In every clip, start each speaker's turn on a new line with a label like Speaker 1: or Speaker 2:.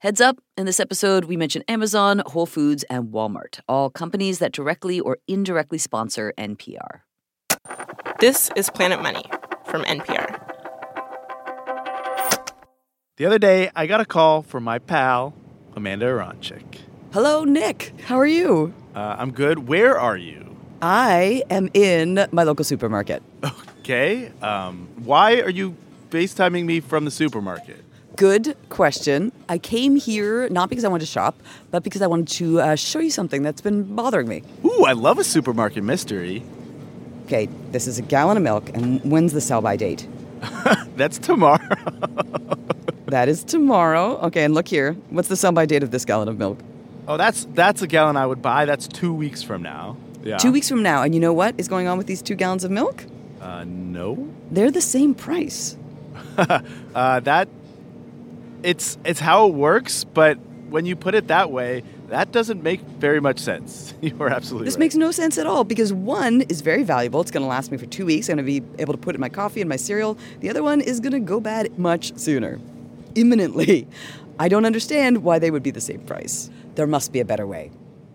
Speaker 1: Heads up, in this episode, we mention Amazon, Whole Foods, and Walmart, all companies that directly or indirectly sponsor NPR.
Speaker 2: This is Planet Money from NPR.
Speaker 3: The other day, I got a call from my pal, Amanda Aronczyk.
Speaker 1: Hello, Nick. How are you?
Speaker 3: I'm good. Where are you?
Speaker 1: I am in my local supermarket.
Speaker 3: Okay. Why are you FaceTiming me from the supermarket?
Speaker 1: Good question. I came here not because I wanted to shop, but because I wanted to show you something that's been bothering me.
Speaker 3: Ooh, I love a supermarket mystery.
Speaker 1: Okay, this is a gallon of milk, and when's the sell-by date?
Speaker 3: That's tomorrow.
Speaker 1: That is tomorrow. Okay, and look here. What's the sell-by date of this gallon of milk?
Speaker 3: Oh, that's a gallon I would buy. That's 2 weeks from now. Yeah.
Speaker 1: 2 weeks from now. And you know what is going on with these 2 gallons of milk?
Speaker 3: No.
Speaker 1: They're the same price.
Speaker 3: It's how it works, but when you put it that way, that doesn't make very much sense. You are absolutely
Speaker 1: This
Speaker 3: right.
Speaker 1: makes no sense at all because one is very valuable. It's going to last me for 2 weeks. I'm going to be able to put it in my coffee and my cereal. The other one is going to go bad much sooner. Imminently. I don't understand why they would be the same price. There must be a better way.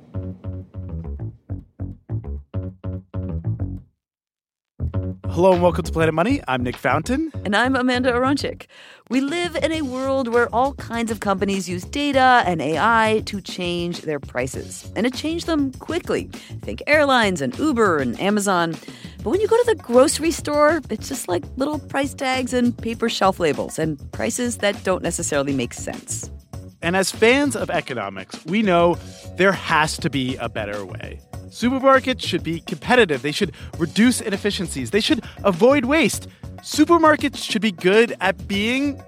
Speaker 3: Hello and welcome to Planet Money. I'm Nick Fountain.
Speaker 1: And I'm Amanda Aronczyk. We live in a world where all kinds of companies use data and AI to change their prices, and to change them quickly. Think airlines and Uber and Amazon. But when you go to the grocery store, it's just like little price tags and paper shelf labels and prices that don't necessarily make sense.
Speaker 3: And as fans of economics, we know there has to be a better way. Supermarkets should be competitive. They should reduce inefficiencies. They should avoid waste. Supermarkets should be good at being,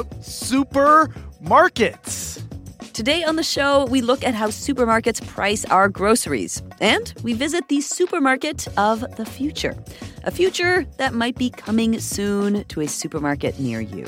Speaker 3: supermarkets.
Speaker 1: Today on the show, we look at how supermarkets price our groceries. And we visit the supermarket of the future. A future that might be coming soon to a supermarket near you.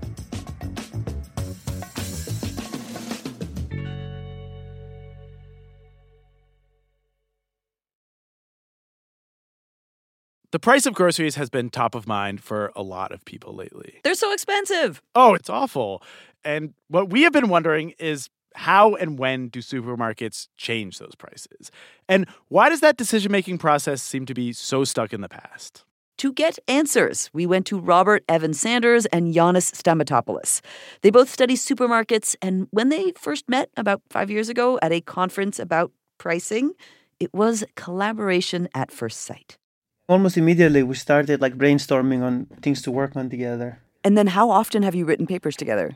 Speaker 3: The price of groceries has been top of mind for a lot of people lately.
Speaker 1: They're so expensive.
Speaker 3: Oh, it's awful. And what we have been wondering is how and when do supermarkets change those prices? And why does that decision-making process seem to be so stuck in the past?
Speaker 1: To get answers, we went to Robert Evan Sanders and Yannis Stamatopoulos. They both study supermarkets, and when they first met about 5 years ago at a conference about pricing, it was collaboration at first sight.
Speaker 4: Almost immediately, we started brainstorming on things to work on together.
Speaker 1: And then how often have you written papers together?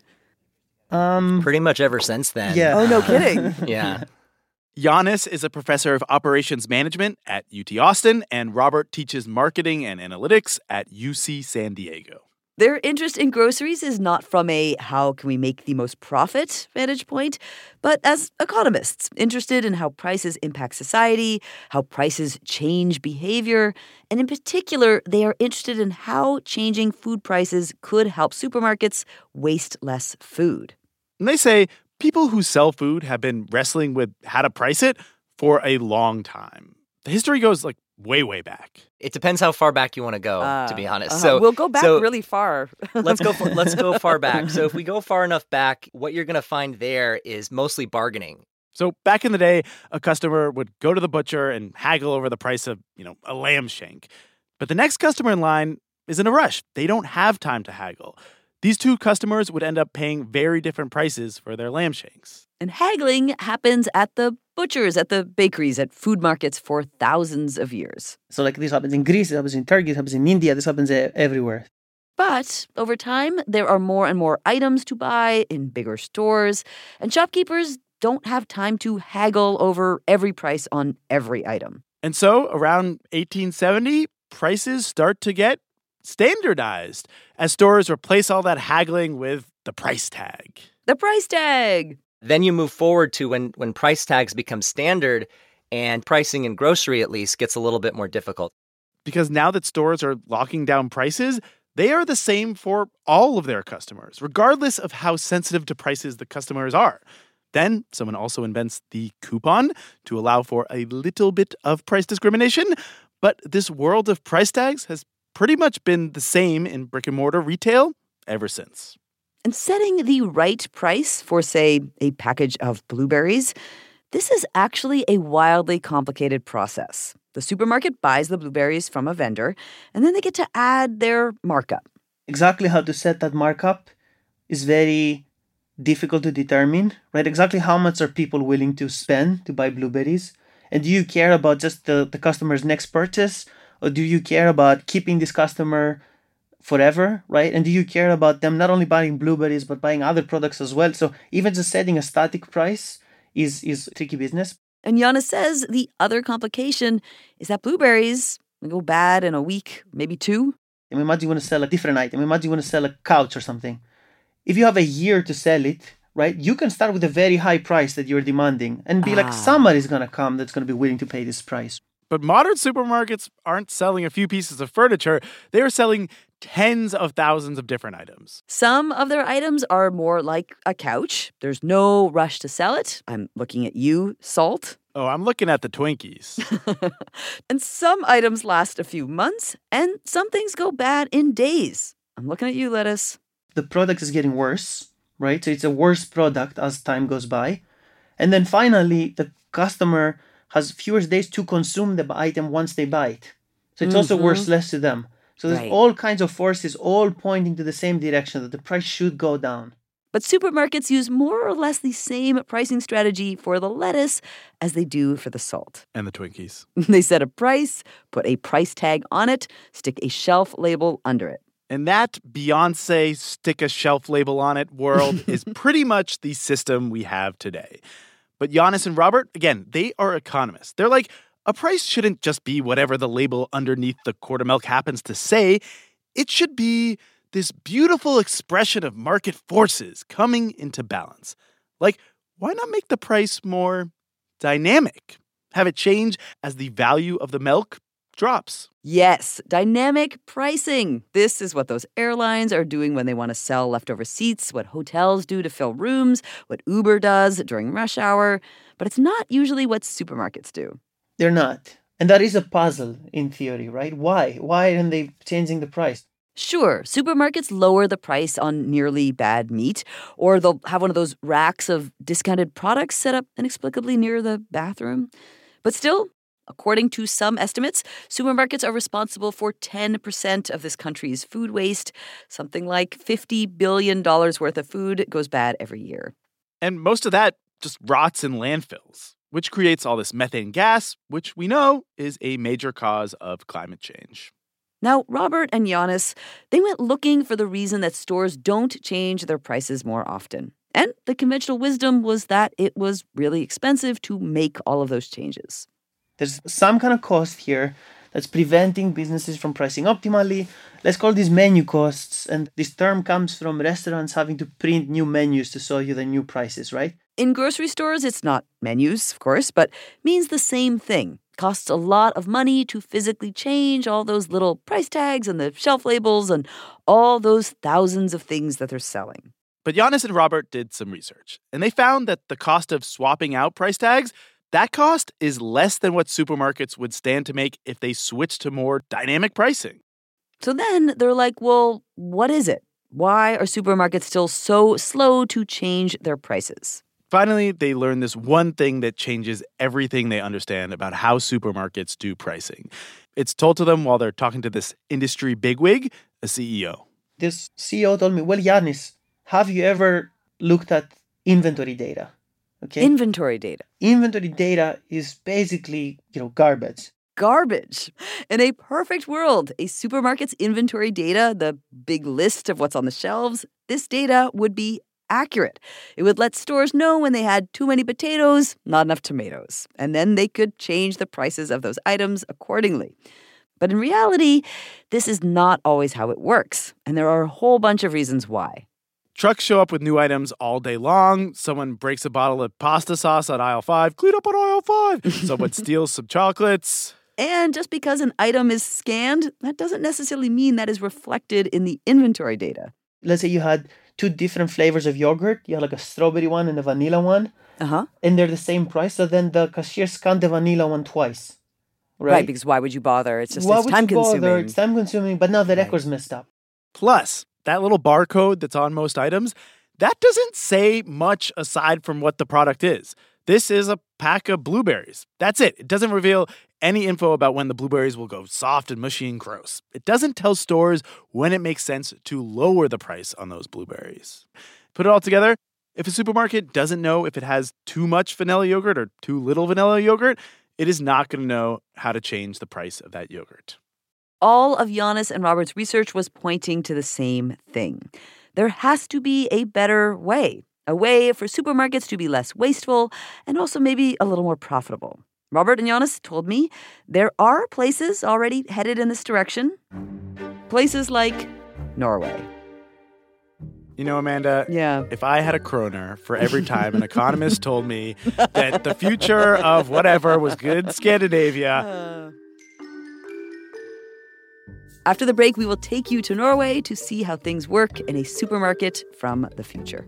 Speaker 5: Pretty much ever since then.
Speaker 4: Yeah.
Speaker 1: Oh, no kidding.
Speaker 5: Yeah.
Speaker 3: Yannis is a professor of operations management at UT Austin, and Robert teaches marketing and analytics at UC San Diego.
Speaker 1: Their interest in groceries is not from a how can we make the most profit vantage point, but as economists interested in how prices impact society, how prices change behavior, and in particular, they are interested in how changing food prices could help supermarkets waste less food.
Speaker 3: And they say people who sell food have been wrestling with how to price it for a long time. The history goes way, way back.
Speaker 5: It depends how far back you want to go, to be honest.
Speaker 1: So we'll go back really far.
Speaker 5: let's go far back. So if we go far enough back, what you're going to find there is mostly bargaining.
Speaker 3: So back in the day, a customer would go to the butcher and haggle over the price of, a lamb shank. But the next customer in line is in a rush. They don't have time to haggle. These two customers would end up paying very different prices for their lamb shanks.
Speaker 1: And haggling happens at the butchers, at the bakeries, at food markets for thousands of years.
Speaker 4: So this happens in Greece, this happens in Turkey, this happens in India, this happens everywhere.
Speaker 1: But over time, there are more and more items to buy in bigger stores, and shopkeepers don't have time to haggle over every price on every item.
Speaker 3: And so around 1870, prices start to get standardized as stores replace all that haggling with the price tag.
Speaker 1: The price tag!
Speaker 5: Then you move forward to when price tags become standard and pricing in grocery, at least, gets a little bit more difficult.
Speaker 3: Because now that stores are locking down prices, they are the same for all of their customers, regardless of how sensitive to prices the customers are. Then someone also invents the coupon to allow for a little bit of price discrimination. But this world of price tags has pretty much been the same in brick and mortar retail ever since.
Speaker 1: And setting the right price for, say, a package of blueberries, this is actually a wildly complicated process. The supermarket buys the blueberries from a vendor, and then they get to add their markup.
Speaker 4: Exactly how to set that markup is very difficult to determine, right? Exactly how much are people willing to spend to buy blueberries? And do you care about just the customer's next purchase? Or do you care about keeping this customer forever, right? And do you care about them not only buying blueberries, but buying other products as well? So even just setting a static price is tricky business.
Speaker 1: And Giannis says the other complication is that blueberries go bad in a week, maybe two.
Speaker 4: Imagine you want to sell a different item. Imagine you want to sell a couch or something. If you have a year to sell it, right, you can start with a very high price that you're demanding and be like, somebody's going to come that's going to be willing to pay this price.
Speaker 3: But modern supermarkets aren't selling a few pieces of furniture. They are selling tens of thousands of different items.
Speaker 1: Some of their items are more like a couch. There's no rush to sell it. I'm looking at you, Salt.
Speaker 3: Oh, I'm looking at the Twinkies.
Speaker 1: And some items last a few months, and some things go bad in days. I'm looking at you, Lettuce.
Speaker 4: The product is getting worse, right? So it's a worse product as time goes by. And then finally, the customer has fewer days to consume the item once they buy it. So it's also worthless to them. So there's all kinds of forces all pointing to the same direction, that the price should go down.
Speaker 1: But supermarkets use more or less the same pricing strategy for the lettuce as they do for the salt.
Speaker 3: And the Twinkies.
Speaker 1: They set a price, put a price tag on it, stick a shelf label under it.
Speaker 3: And that Beyonce stick a shelf label on it world is pretty much the system we have today. But Giannis and Robert, again, they are economists. They're like, a price shouldn't just be whatever the label underneath the quart of milk happens to say. It should be this beautiful expression of market forces coming into balance. Like, why not make the price more dynamic? Have it change as the value of the milk drops.
Speaker 1: Yes, dynamic pricing. This is what those airlines are doing when they want to sell leftover seats, what hotels do to fill rooms, what Uber does during rush hour. But it's not usually what supermarkets do.
Speaker 4: They're not. And that is a puzzle in theory, right? Why? Why aren't they changing the price?
Speaker 1: Sure, supermarkets lower the price on nearly bad meat, or they'll have one of those racks of discounted products set up inexplicably near the bathroom. But still, according to some estimates, supermarkets are responsible for 10% of this country's food waste. Something like $50 billion worth of food goes bad every year.
Speaker 3: And most of that just rots in landfills, which creates all this methane gas, which we know is a major cause of climate change.
Speaker 1: Now, Robert and Giannis, they went looking for the reason that stores don't change their prices more often. And the conventional wisdom was that it was really expensive to make all of those changes.
Speaker 4: There's some kind of cost here that's preventing businesses from pricing optimally. Let's call these menu costs. And this term comes from restaurants having to print new menus to show you the new prices, right?
Speaker 1: In grocery stores, it's not menus, of course, but means the same thing. Costs a lot of money to physically change all those little price tags and the shelf labels and all those thousands of things that they're selling.
Speaker 3: But Giannis and Robert did some research, and they found that the cost of swapping out price tags, that cost is less than what supermarkets would stand to make if they switched to more dynamic pricing.
Speaker 1: So then they're like, well, what is it? Why are supermarkets still so slow to change their prices?
Speaker 3: Finally, they learned this one thing that changes everything they understand about how supermarkets do pricing. It's told to them while they're talking to this industry bigwig, a CEO.
Speaker 4: This CEO told me, well, Giannis, have you ever looked at inventory data? Okay.
Speaker 1: Inventory data.
Speaker 4: Inventory data is basically, garbage.
Speaker 1: Garbage. In a perfect world, a supermarket's inventory data, the big list of what's on the shelves, this data would be accurate. It would let stores know when they had too many potatoes, not enough tomatoes, and then they could change the prices of those items accordingly. But in reality, this is not always how it works, and there are a whole bunch of reasons why.
Speaker 3: Trucks show up with new items all day long. Someone breaks a bottle of pasta sauce on aisle 5. Clean up on aisle 5. Someone steals some chocolates.
Speaker 1: And just because an item is scanned, that doesn't necessarily mean that is reflected in the inventory data.
Speaker 4: Let's say you had 2 different flavors of yogurt. You have like a strawberry one and a vanilla one. And they're the same price. So then the cashier scanned the vanilla one twice. Right?
Speaker 1: Because why would you bother? It's just
Speaker 4: why
Speaker 1: it's time consuming.
Speaker 4: It's time consuming, but now the record's messed up.
Speaker 3: Plus, that little barcode that's on most items, that doesn't say much aside from what the product is. This is a pack of blueberries. That's it. It doesn't reveal any info about when the blueberries will go soft and mushy and gross. It doesn't tell stores when it makes sense to lower the price on those blueberries. Put it all together, if a supermarket doesn't know if it has too much vanilla yogurt or too little vanilla yogurt, it is not going to know how to change the price of that yogurt.
Speaker 1: All of Giannis and Robert's research was pointing to the same thing. There has to be a better way, a way for supermarkets to be less wasteful and also maybe a little more profitable. Robert and Giannis told me there are places already headed in this direction. Places like Norway.
Speaker 3: You know, Amanda,
Speaker 1: Yeah.
Speaker 3: if I had a kroner for every time an economist told me that the future of whatever was good in Scandinavia.
Speaker 1: After the break, we will take you to Norway to see how things work in a supermarket from the future.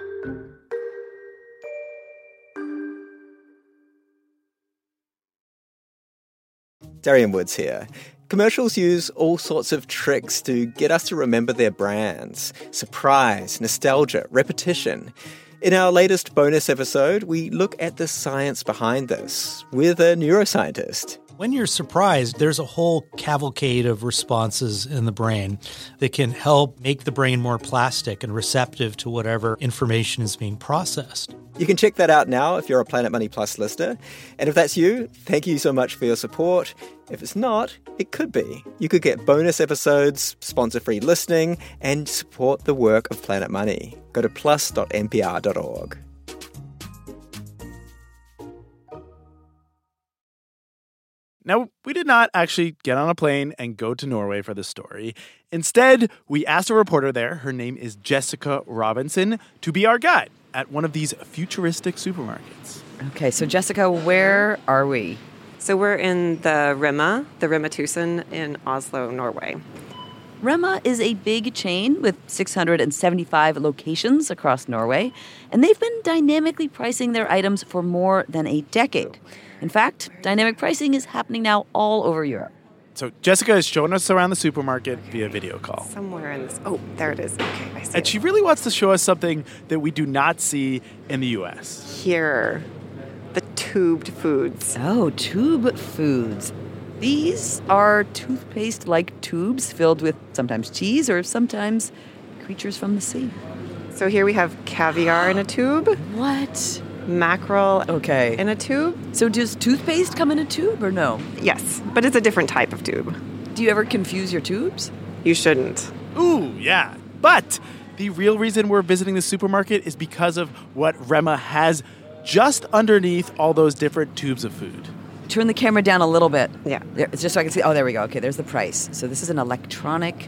Speaker 5: Darian Woods here. Commercials use all sorts of tricks to get us to remember their brands. Surprise, nostalgia, repetition. In our latest bonus episode, we look at the science behind this with a neuroscientist.
Speaker 6: When you're surprised, there's a whole cavalcade of responses in the brain that can help make the brain more plastic and receptive to whatever information is being processed.
Speaker 5: You can check that out now if you're a Planet Money Plus listener. And if that's you, thank you so much for your support. If it's not, it could be. You could get bonus episodes, sponsor-free listening, and support the work of Planet Money. Go to plus.npr.org.
Speaker 3: Now, we did not actually get on a plane and go to Norway for this story. Instead, we asked a reporter there, her name is Jessica Robinson, to be our guide at one of these futuristic supermarkets.
Speaker 1: Okay, so Jessica, where are we?
Speaker 2: So we're in the Rema 1000 in Oslo, Norway.
Speaker 1: Rema is a big chain with 675 locations across Norway, and they've been dynamically pricing their items for more than a decade. In fact, dynamic pricing is happening now all over Europe.
Speaker 3: So Jessica is showing us around the supermarket via video call.
Speaker 2: Somewhere in this. Oh, there it is. Okay, I see
Speaker 3: And she really wants to show us something that we do not see in the U.S.
Speaker 2: Here, the tubed foods.
Speaker 1: Oh, tube foods. These are toothpaste-like tubes filled with sometimes cheese or sometimes creatures from the sea.
Speaker 2: So here we have caviar in a tube,
Speaker 1: What?
Speaker 2: mackerel
Speaker 1: Okay.
Speaker 2: in a tube.
Speaker 1: So does toothpaste come in a tube or no?
Speaker 2: Yes, but it's a different type of tube.
Speaker 1: Do you ever confuse your tubes?
Speaker 2: You shouldn't.
Speaker 3: Ooh, yeah. But the real reason we're visiting the supermarket is because of what Rema has just underneath all those different tubes of food.
Speaker 1: Turn the camera down a little bit.
Speaker 2: Yeah.
Speaker 1: There, it's just so I can see. Oh, there we go. Okay, there's the price. So this is an electronic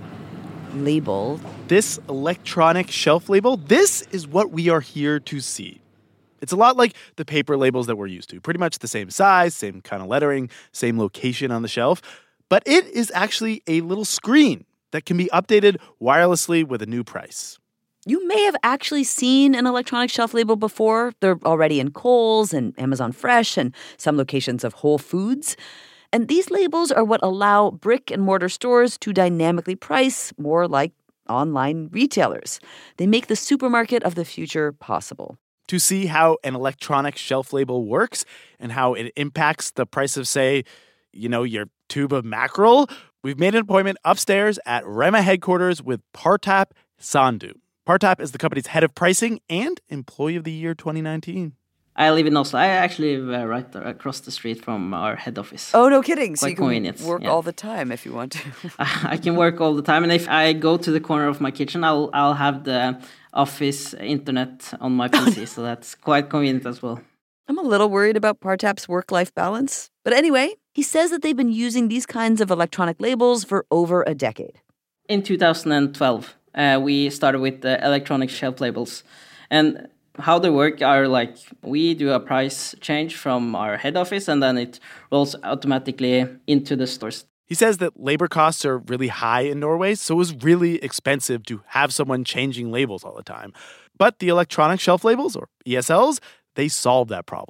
Speaker 1: label.
Speaker 3: This electronic shelf label, this is what we are here to see. It's a lot like the paper labels that we're used to. Pretty much the same size, same kind of lettering, same location on the shelf. But it is actually a little screen that can be updated wirelessly with a new price.
Speaker 1: You may have actually seen an electronic shelf label before. They're already in Kohl's and Amazon Fresh and some locations of Whole Foods. And these labels are what allow brick and mortar stores to dynamically price more like online retailers. They make the supermarket of the future possible.
Speaker 3: To see how an electronic shelf label works and how it impacts the price of, say, your tube of mackerel, we've made an appointment upstairs at Rema headquarters with Partap Sandu. Partap is the company's head of pricing and Employee of the Year 2019.
Speaker 7: I live in Oslo. I actually live right across the street from our head office.
Speaker 1: Oh, no kidding. So
Speaker 7: Quite
Speaker 1: you can
Speaker 7: convenient,
Speaker 1: work
Speaker 7: yeah.
Speaker 1: all the time if you want to.
Speaker 7: I can work all the time, and if I go to the corner of my kitchen, I'll have the office internet on my PC, so that's quite convenient as well.
Speaker 1: I'm a little worried about Partap's work-life balance. But anyway, he says that they've been using these kinds of electronic labels for over a decade.
Speaker 7: In 2012, we started with the electronic shelf labels, and how they work are like we do a price change from our head office, and then it rolls automatically into the stores.
Speaker 3: He says that labor costs are really high in Norway, so it was really expensive to have someone changing labels all the time. But the electronic shelf labels, or ESLs, they solve that problem.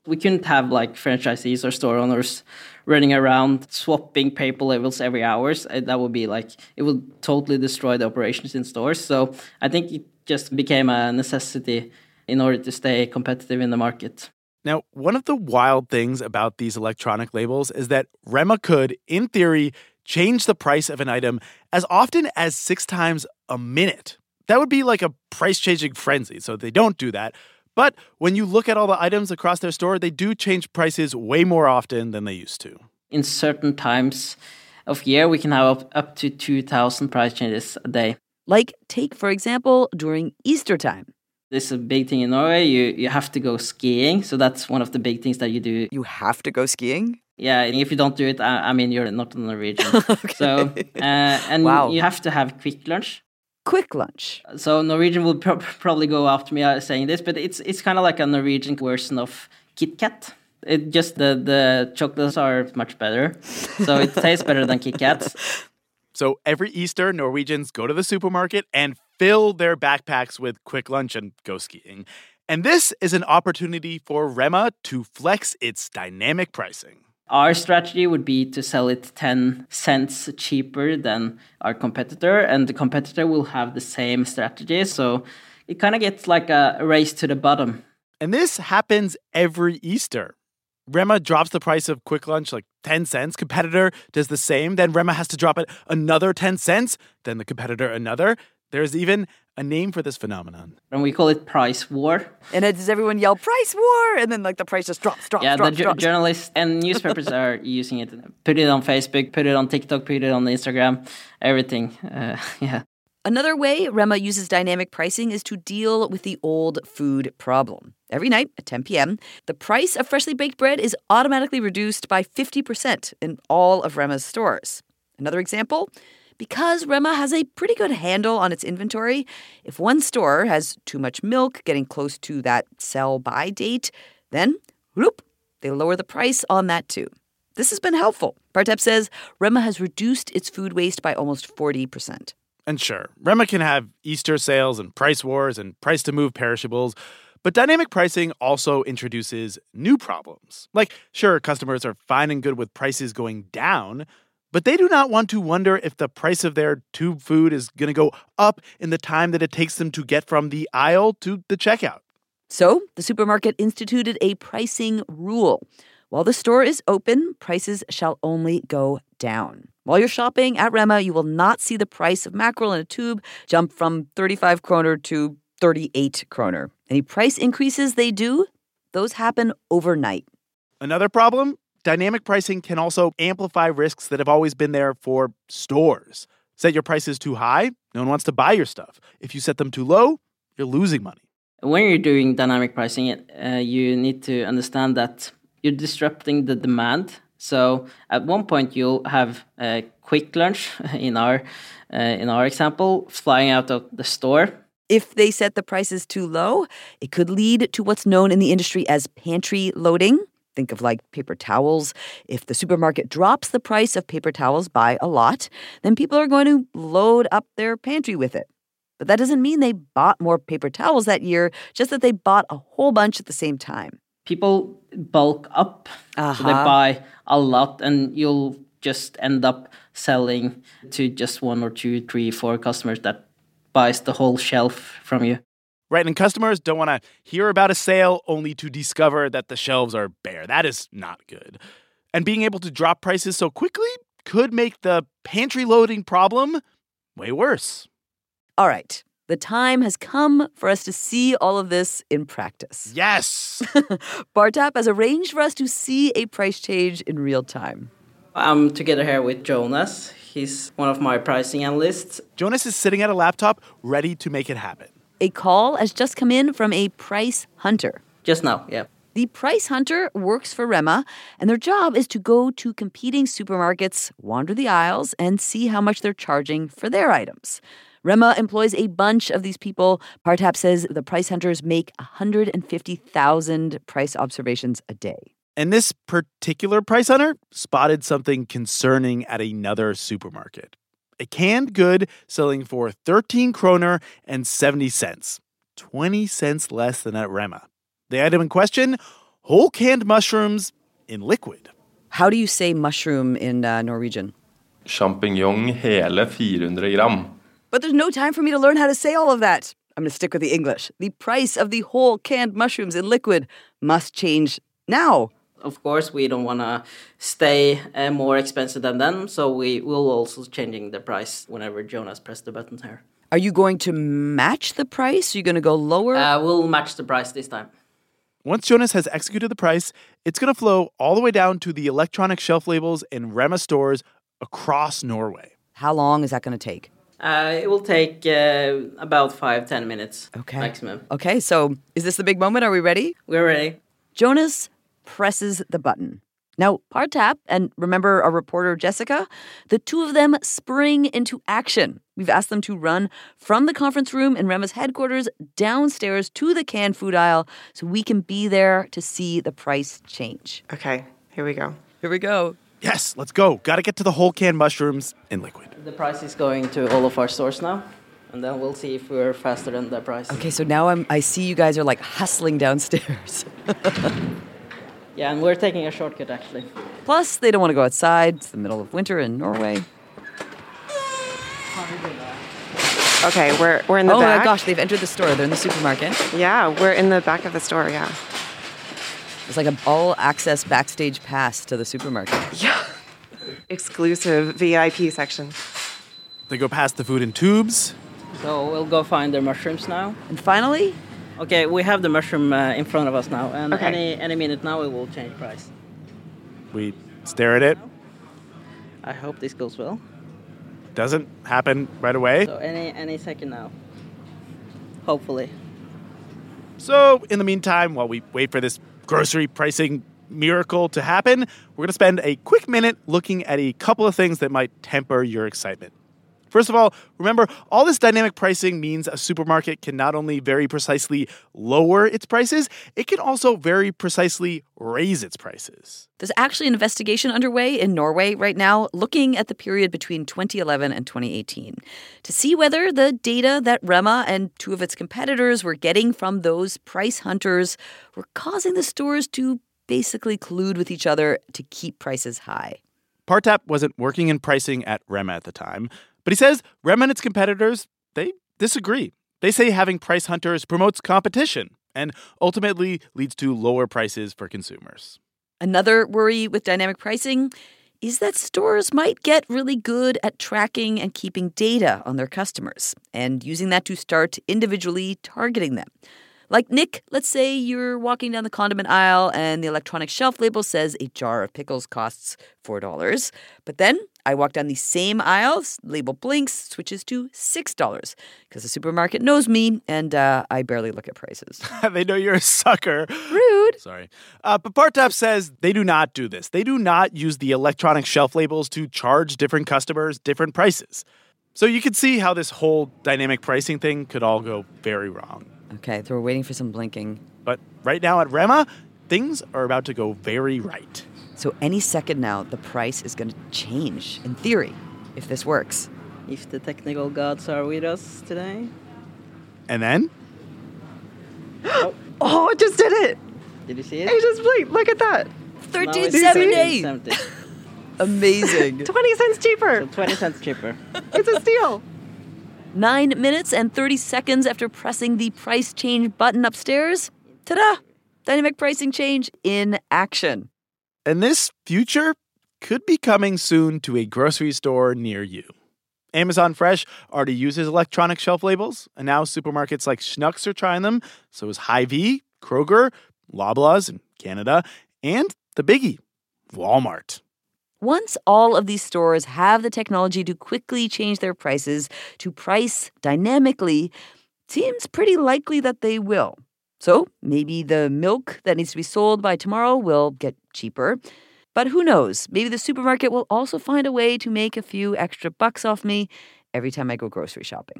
Speaker 7: We couldn't have like franchisees or store owners running around swapping paper labels every hour. That would be like, it would totally destroy the operations in stores. So I think it just became a necessity in order to stay competitive in the market.
Speaker 3: Now, one of the wild things about these electronic labels is that Rema could, in theory, change the price of an item as often as 6 times a minute. That would be like a price-changing frenzy, so they don't do that. But when you look at all the items across their store, they do change prices way more often than they used to.
Speaker 7: In certain times of year, we can have up to 2,000 price changes a day.
Speaker 1: Like, take, for example, during Easter time.
Speaker 7: This is a big thing in Norway. You have to go skiing. So that's one of the big things that you do.
Speaker 1: You have to go skiing?
Speaker 7: Yeah, and if you don't do it, I mean, you're not a Norwegian.
Speaker 1: Okay.
Speaker 7: So, and
Speaker 1: Wow.
Speaker 7: you have to have quick lunch.
Speaker 1: Quick lunch.
Speaker 7: So Norwegian will probably go after me saying this, but it's kind of like a Norwegian version of Kit Kat. It just the chocolates are much better. So it tastes better than Kit Kats.
Speaker 3: So every Easter, Norwegians go to the supermarket and fill their backpacks with quick lunch and go skiing. And this is an opportunity for Rema to flex its dynamic pricing.
Speaker 7: Our strategy would be to sell it 10 cents cheaper than our competitor, and the competitor will have the same strategy. So it kind of gets like a race to the bottom.
Speaker 3: And this happens every Easter. Rema drops the price of quick lunch like 10 cents. Competitor does the same. Then Rema has to drop it another 10 cents. Then the competitor another. There's even a name for this phenomenon.
Speaker 7: And we call it price war.
Speaker 1: And does everyone yell, price war? And then like the price just drops.
Speaker 7: Yeah, the journalists and newspapers are using it. Put it on Facebook, put it on TikTok, put it on Instagram, everything. Yeah.
Speaker 1: Another way Rema uses dynamic pricing is to deal with the old food problem. Every night at 10 p.m., the price of freshly baked bread is automatically reduced by 50% in all of Rema's stores. Another example, because Rema has a pretty good handle on its inventory, if one store has too much milk getting close to that sell-by date, then, whoop, they lower the price on that too. This has been helpful. Partep says Rema has reduced its food waste by almost 40%.
Speaker 3: And sure, Rema can have Easter sales and price wars and price-to-move perishables, but dynamic pricing also introduces new problems. Like, sure, customers are fine and good with prices going down, but they do not want to wonder if the price of their tube food is going to go up in the time that it takes them to get from the aisle to the checkout.
Speaker 1: So the supermarket instituted a pricing rule. While the store is open, prices shall only go down. While you're shopping at Rema, you will not see the price of mackerel in a tube jump from 35 kroner to 38 kroner. Any price increases they do, those happen overnight.
Speaker 3: Another problem? Dynamic pricing can also amplify risks that have always been there for stores. Set your prices too high, no one wants to buy your stuff. If you set them too low, you're losing money.
Speaker 7: When you're doing dynamic pricing, you need to understand that you're disrupting the demand. So at one point you'll have a quick lunch in our example flying out of the store.
Speaker 1: If they set the prices too low, it could lead to what's known in the industry as pantry loading. Think of like paper towels. If the supermarket drops the price of paper towels by a lot, then people are going to load up their pantry with it. But that doesn't mean they bought more paper towels that year, just that they bought a whole bunch at the same time.
Speaker 7: People bulk up, so they buy a lot, and you'll just end up selling to just 1 or 2, 3, 4 customers that buys the whole shelf from you.
Speaker 3: Right, and customers don't want to hear about a sale only to discover that the shelves are bare. That is not good. And being able to drop prices so quickly could make the pantry loading problem way worse.
Speaker 1: All right. The time has come for us to see all of this in practice.
Speaker 3: Yes!
Speaker 1: Partep has arranged for us to see a price change in real time.
Speaker 7: I'm together here with Jonas. He's one of my pricing analysts.
Speaker 3: Jonas is sitting at a laptop ready to make it happen.
Speaker 1: A call has just come in from a price hunter.
Speaker 7: Just now, yeah.
Speaker 1: The price hunter works for Rema, and their job is to go to competing supermarkets, wander the aisles, and see how much they're charging for their items. Rema employs a bunch of these people. Partep says the price hunters make 150,000 price observations a day.
Speaker 3: And this particular price hunter spotted something concerning at another supermarket. A canned good selling for 13 kroner and 70 cents, 20 cents less than at Rema. The item in question, whole canned mushrooms in liquid.
Speaker 1: How do you say mushroom in Norwegian?
Speaker 8: Champignon hele 400 gram.
Speaker 1: But there's no time for me to learn how to say all of that. I'm going to stick with the English. The price of the whole canned mushrooms in liquid must change now.
Speaker 7: Of course, we don't want to stay more expensive than them, so we will also changing the price whenever Jonas press the button here.
Speaker 1: Are you going to match the price? Are you going to go lower?
Speaker 7: We'll match the price this time.
Speaker 3: Once Jonas has executed the price, it's going to flow all the way down to the electronic shelf labels in Rema stores across Norway.
Speaker 1: How long is that going to take?
Speaker 7: It will take about 5-10 minutes maximum.
Speaker 1: Okay, so is this the big moment? Are we ready?
Speaker 7: We're ready.
Speaker 1: Jonas presses the button. Now, Partap and remember our reporter Jessica, the two of them spring into action. We've asked them to run from the conference room in Rema's headquarters downstairs to the canned food aisle so we can be there to see the price change.
Speaker 2: Okay, here we go.
Speaker 1: Here we go.
Speaker 3: Yes, let's go. Got to get to the whole canned mushrooms in liquid.
Speaker 7: The price is going to all of our stores now, and then we'll see if we're faster than the price.
Speaker 1: Okay, so now I see you guys are like hustling downstairs.
Speaker 7: Yeah, and we're taking a shortcut, actually.
Speaker 1: Plus, they don't want to go outside. It's the middle of winter in Norway.
Speaker 2: Okay, we're in the back.
Speaker 1: Oh my gosh, they've entered the store. They're in the supermarket.
Speaker 2: Yeah, we're in the back of the store, yeah.
Speaker 1: It's like an all-access backstage pass to the supermarket.
Speaker 2: Yeah. Exclusive VIP section.
Speaker 3: They go past the food in tubes.
Speaker 7: So we'll go find the mushrooms now.
Speaker 1: And finally...
Speaker 7: Okay, we have the mushroom in front of us now, and
Speaker 2: okay.
Speaker 7: any minute now it will change price.
Speaker 3: We stare at it.
Speaker 7: I hope this goes well.
Speaker 3: Doesn't happen right away.
Speaker 7: So any second now. Hopefully.
Speaker 3: So in the meantime, while we wait for this grocery pricing miracle to happen, we're going to spend a quick minute looking at a couple of things that might temper your excitement. First of all, remember, all this dynamic pricing means a supermarket can not only very precisely lower its prices, it can also very precisely raise its prices.
Speaker 1: There's actually an investigation underway in Norway right now looking at the period between 2011 and 2018 to see whether the data that Rema and two of its competitors were getting from those price hunters were causing the stores to basically collude with each other to keep prices high.
Speaker 3: Partap wasn't working in pricing at Rema at the time, but he says Rema and its competitors, they disagree. They say having price hunters promotes competition and ultimately leads to lower prices for consumers.
Speaker 1: Another worry with dynamic pricing is that stores might get really good at tracking and keeping data on their customers and using that to start individually targeting them. Like Nick, let's say you're walking down the condiment aisle and the electronic shelf label says a jar of pickles costs $4. But then I walk down the same aisles, label blinks, switches to $6 because the supermarket knows me and I barely look at prices.
Speaker 3: They know you're a sucker.
Speaker 1: Rude.
Speaker 3: Sorry. But Partap says they do not do this. They do not use the electronic shelf labels to charge different customers different prices. So you can see how this whole dynamic pricing thing could all go very wrong.
Speaker 1: Okay, so we're waiting for some blinking.
Speaker 3: But right now at Rema, things are about to go very right.
Speaker 1: So any second now, the price is going to change, in theory, if this works.
Speaker 7: If the technical gods are with us today.
Speaker 3: And then?
Speaker 2: Oh, it just did it.
Speaker 7: Did you see it?
Speaker 2: It just blinked. Look at that.
Speaker 1: 13.70. Amazing.
Speaker 2: 20 cents cheaper.
Speaker 7: So 20 cents cheaper.
Speaker 2: It's a steal.
Speaker 1: 9 minutes and 30 seconds after pressing the price change button upstairs, ta-da! Dynamic pricing change in action.
Speaker 3: And this future could be coming soon to a grocery store near you. Amazon Fresh already uses electronic shelf labels, and now supermarkets like Schnucks are trying them. So is Hy-Vee, Kroger, Loblaws in Canada, and the biggie, Walmart.
Speaker 1: Once all of these stores have the technology to quickly change their prices to price dynamically, it seems pretty likely that they will. So maybe the milk that needs to be sold by tomorrow will get cheaper. But who knows? Maybe the supermarket will also find a way to make a few extra bucks off me every time I go grocery shopping.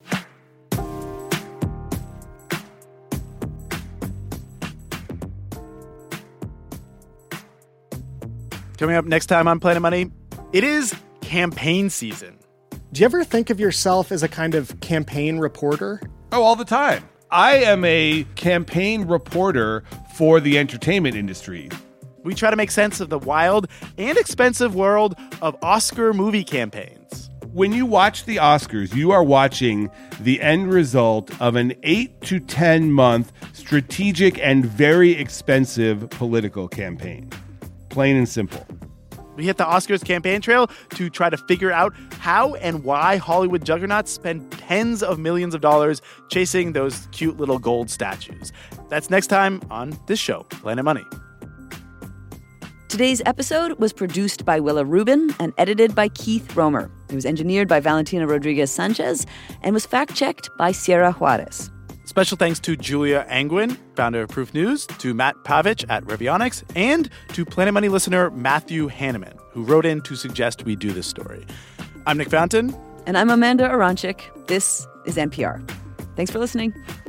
Speaker 3: Coming up next time on Planet Money, it is campaign season.
Speaker 9: Do you ever think of yourself as a kind of campaign reporter?
Speaker 10: Oh, all the time.
Speaker 9: I am a campaign reporter for the entertainment industry.
Speaker 3: We try to make sense of the wild and expensive world of Oscar movie campaigns.
Speaker 9: When you watch the Oscars, you are watching the end result of an 8 to 10 month strategic and very expensive political campaign. Plain and simple.
Speaker 3: We hit the Oscars campaign trail to try to figure out how and why Hollywood juggernauts spend tens of millions of dollars chasing those cute little gold statues. That's next time on this show, Planet Money.
Speaker 1: Today's episode was produced by Willa Rubin and edited by Keith Romer. It was engineered by Valentina Rodriguez Sanchez and was fact-checked by Sierra Juarez.
Speaker 3: Special thanks to Julia Angwin, founder of Proof News, to Matt Pavich at Revionics, and to Planet Money listener Matthew Hanneman, who wrote in to suggest we do this story. I'm Nick Fountain.
Speaker 1: And I'm Amanda Aronczyk. This is NPR. Thanks for listening.